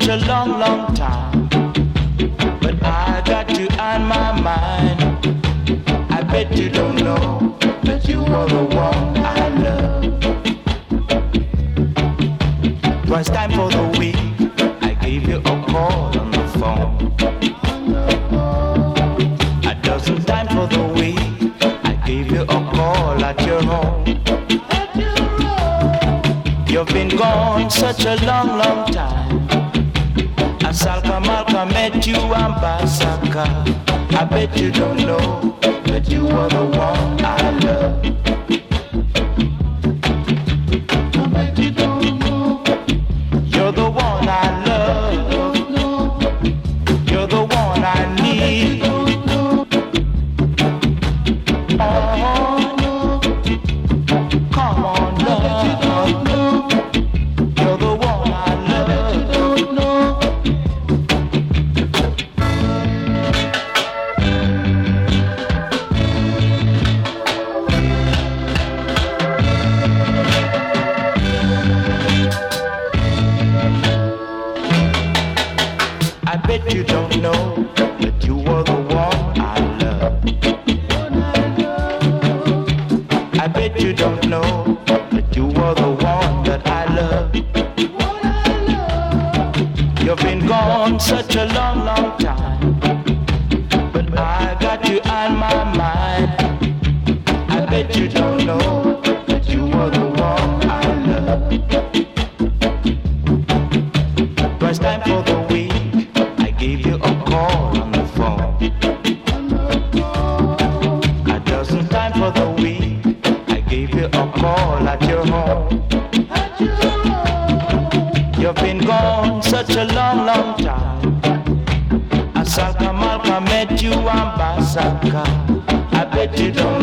such a long, long time. But I got you on my mind. I bet you don't know that you are the one I love. Twice time for the week, I gave you a call on the phone. A dozen times for the week, I gave you a call at your home. You've been gone such a long, long time. Asalka Malka met you on Basaka. I bet you don't know that you are the one I love. I bet you don't know. You're the one I love. You're the one I need. Oh, come on, love. You're the one I love. I bet you don't know that you are the one I love. I bet you don't know that you are the one that I love. You've been gone such a long, long time, but I got you on my mind. I bet you don't know that you are the one I love. Twice time for the week, I gave you a call on the phone. A dozen times for the week, I gave you a call at your home. You've been gone such a long, long time. Asalka Malka met you on Basaka. I bet you don't